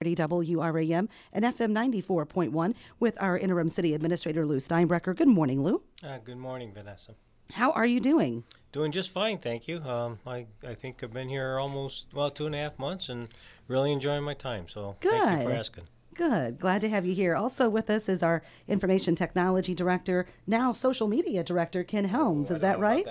WRAM and FM 94.1 with our interim city administrator, Lou Steinbrecher. Good morning, Lou. Good morning, Vanessa. How are you doing? Doing just fine, thank you. I think I've been here almost, 2.5 months and really enjoying my time, so Thank you for asking. Good. Glad to have you here. Also with us is our Information Technology Director, now Social Media Director, Ken Helms. Is that right?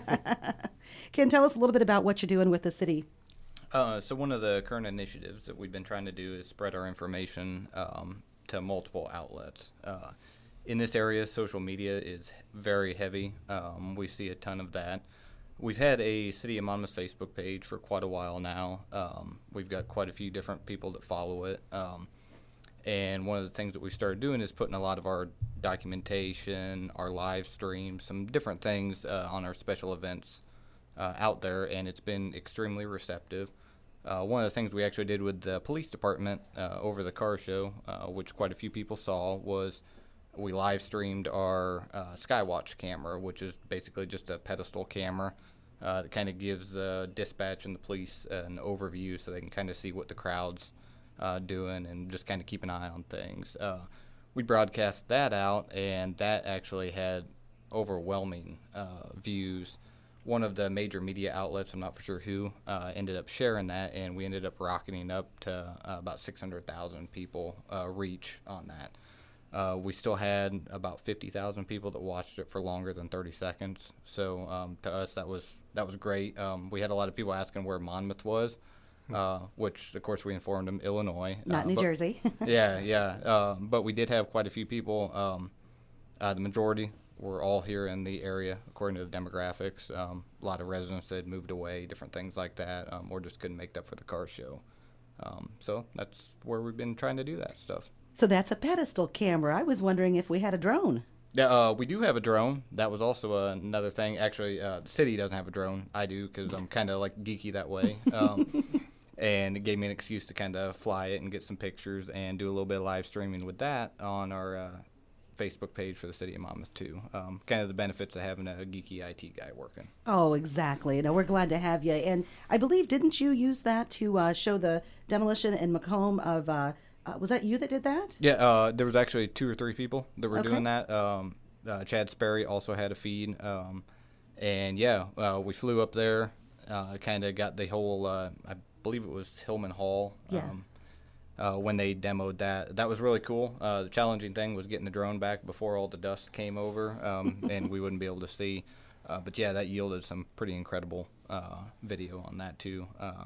Ken, tell us a little bit about what you're doing with the city. So one of the current initiatives that we've been trying to do is spread our information to multiple outlets. In this area, social media is very heavy. We see a ton of that. We've had a City of Monmouth Facebook page for quite a while now. We've got quite a few different people that follow it. And one of the things that we started doing is putting a lot of our documentation, our live streams, some different things on our special events out there, and it's been extremely receptive. One of the things we actually did with the police department over the car show, which quite a few people saw, was we live streamed our Skywatch camera, which is basically just a pedestal camera that kind of gives the dispatch and the police an overview so they can kind of see what the crowd's doing and just kind of keep an eye on things. We broadcast that out, and that actually had overwhelming views. One of the major media outlets, I'm not for sure who, ended up sharing that, and we ended up rocketing up to about 600,000 people reach on that. We still had about 50,000 people that watched it for longer than 30 seconds. So to us, that was great. We had a lot of people asking where Monmouth was. Which, of course, we informed them, Illinois. Not New Jersey. Yeah. But we did have quite a few people. The majority were all here in the area, according to the demographics. A lot of residents had moved away, different things like that, or just couldn't make it up for the car show. So that's where we've been trying to do that stuff. So that's a pedestal camera. I was wondering if we had a drone. Yeah, we do have a drone. That was also another thing. Actually, the city doesn't have a drone. I do, because I'm kind of like geeky that way. And it gave me an excuse to kind of fly it and get some pictures and do a little bit of live streaming with that on our Facebook page for the City of Monmouth, too. Kind of the benefits of having a geeky IT guy working. Oh, exactly. No, we're glad to have you. And I believe, didn't you use that to show the demolition in Macomb of, was that you that did that? Yeah, there was actually 2 or 3 people that were doing that. Chad Sperry also had a feed. And, we flew up there, kind of got the whole, I believe it was Hillman Hall. When they demoed that. That was really cool. The challenging thing was getting the drone back before all the dust came over, and we wouldn't be able to see. But that yielded some pretty incredible video on that, too.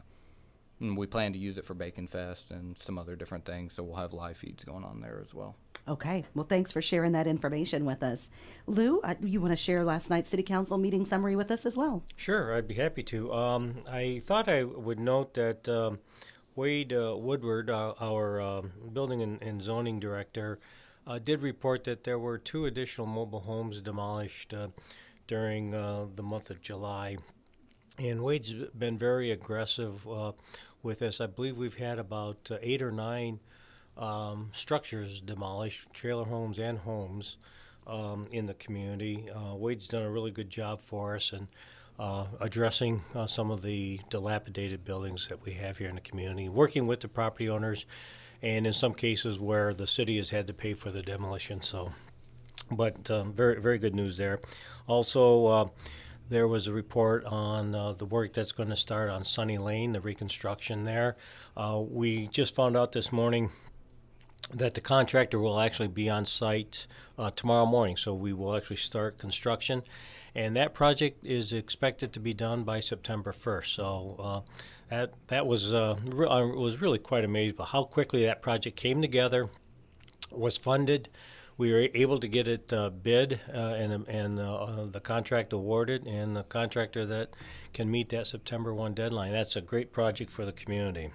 And we plan to use it for Bacon Fest and some other different things, so we'll have live feeds going on there as well. Okay. Well, thanks for sharing that information with us. Lou, you want to share last night's City Council meeting summary with us as well? Sure, I'd be happy to. I thought I would note that Wade Woodward, our Building and Zoning Director, did report that there were 2 additional mobile homes demolished during the month of July. And Wade's been very aggressive with this. I believe we've had about 8 or 9 structures demolished, trailer homes and homes in the community. Wade's done a really good job for us and addressing some of the dilapidated buildings that we have here in the community, working with the property owners, and in some cases where the city has had to pay for the demolition. But very, very good news there. Also, there was a report on the work that's going to start on Sunny Lane, the reconstruction there. We just found out this morning that the contractor will actually be on site tomorrow morning, so we will actually start construction. And that project is expected to be done by September 1st. So that was really quite amazed by how quickly that project came together, was funded. We were able to get it bid and the contract awarded, and the contractor that can meet that September 1 deadline. That's a great project for the community.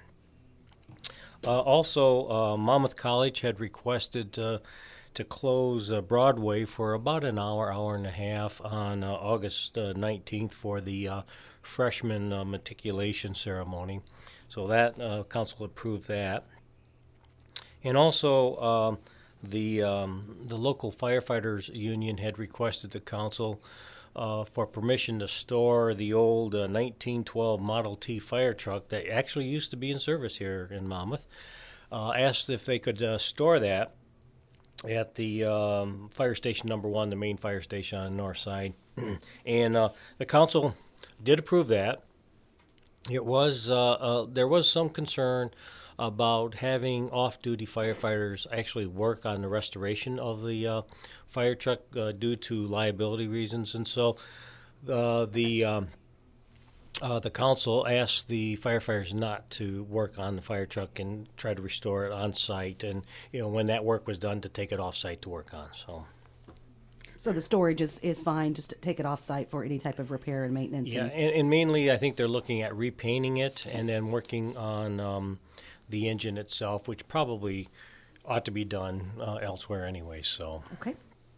Also, Monmouth College had requested to close Broadway for about an hour and a half on August 19th for the freshman matriculation ceremony. So that council approved that. And also, the local firefighters union had requested the council for permission to store the old 1912 Model T fire truck that actually used to be in service here in Monmouth. asked if they could store that at the fire station number 1, the main fire station on the north side. And the council did approve that. It was there was some concern about having off-duty firefighters actually work on the restoration of the fire truck due to liability reasons, and so the council asked the firefighters not to work on the fire truck and try to restore it on site, and when that work was done, to take it off site to work on. So the storage is fine, just to take it off site for any type of repair and maintenance. Yeah, and mainly I think they're looking at repainting it and then working on the engine itself, which probably ought to be done elsewhere anyway. So okay.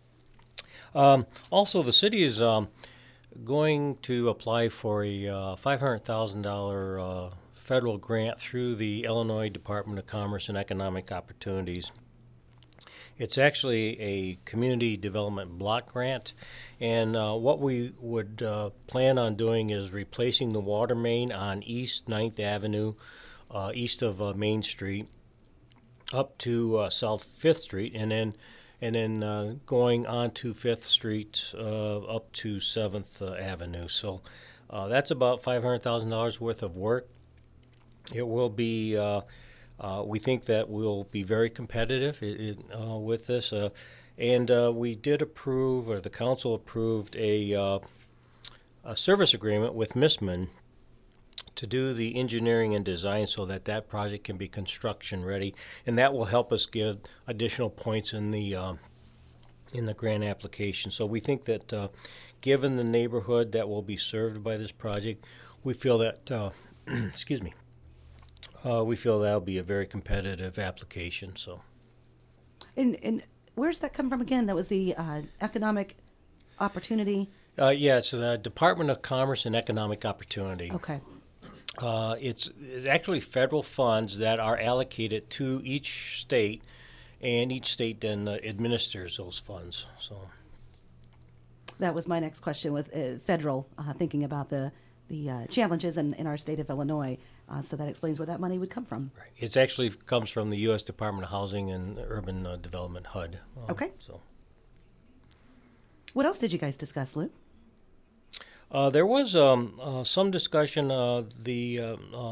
Also, the city is going to apply for a $500,000 federal grant through the Illinois Department of Commerce and Economic Opportunities. It's actually a community development block grant, and what we would plan on doing is replacing the water main on East 9th Avenue, east of Main Street, up to South 5th Street, and then going on to 5th Street up to 7th Avenue. So that's about $500,000 worth of work. It will be, we think that we'll be very competitive with this. And we did approve, or the council approved, a service agreement with Missman to do the engineering and design so that project can be construction ready, and that will help us give additional points in the grant application. So we think that given the neighborhood that will be served by this project, we feel that excuse me, we feel that'll be a very competitive application. So, and where's that come from again? That was the economic opportunity. Yeah, it's the Department of Commerce and Economic Opportunity. Okay. It's actually federal funds that are allocated to each state, and each state then administers those funds. So that was my next question with federal, thinking about the challenges in our state of Illinois. So that explains where that money would come from. Right. It actually comes from the U.S. Department of Housing and Urban Development, HUD. Okay. So, what else did you guys discuss, Lou? There was some discussion. The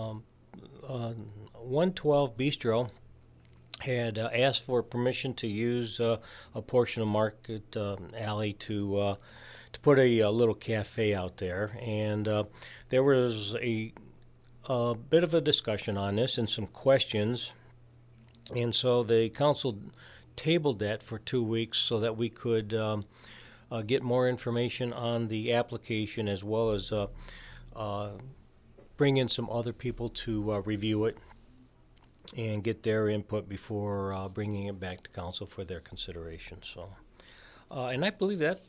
112 Bistro had asked for permission to use a portion of Market Alley to put a little cafe out there, and there was a bit of a discussion on this and some questions, and so the council tabled that for 2 weeks so that we could get more information on the application, as well as bring in some other people to review it and get their input before bringing it back to council for their consideration. So, and I believe that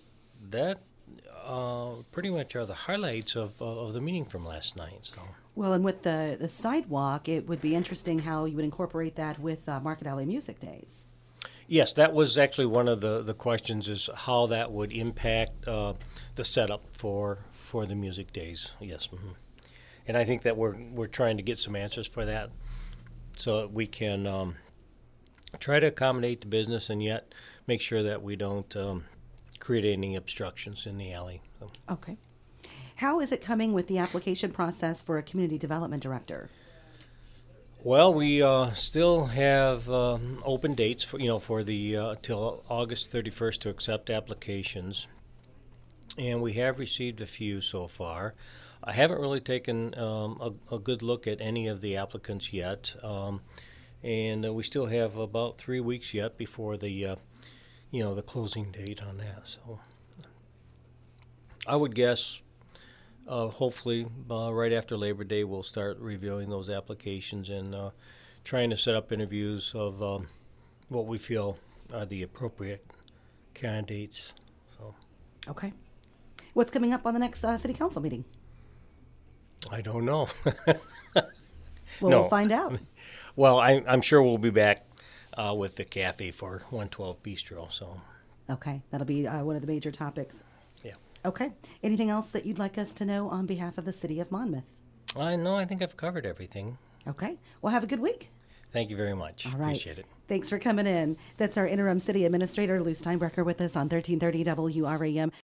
pretty much are the highlights of the meeting from last night. So. Well, and with the sidewalk, it would be interesting how you would incorporate that with Market Alley Music Days. Yes, that was actually one of the questions, is how that would impact the setup for the music days. Yes, mm-hmm. And I think that we're trying to get some answers for that, so that we can try to accommodate the business and yet make sure that we don't create any obstructions in the alley. So. Okay. How is it coming with the application process for a community development director? Well, we still have open dates for the till August 31st to accept applications, and we have received a few so far. I haven't really taken a good look at any of the applicants yet, and we still have about 3 weeks yet before the the closing date on that. So I would guess. Hopefully, right after Labor Day, we'll start reviewing those applications and trying to set up interviews of what we feel are the appropriate candidates. So, okay. What's coming up on the next City Council meeting? I don't know. We'll find out. Well, I'm sure we'll be back with the cafe for 112 Bistro. So. Okay, that'll be one of the major topics. Yeah. Okay. Anything else that you'd like us to know on behalf of the City of Monmouth? No, I think I've covered everything. Okay. Well, have a good week. Thank you very much. All right. Appreciate it. Thanks for coming in. That's our interim city administrator, Lou Steinbrecher, with us on 1330 WRAM.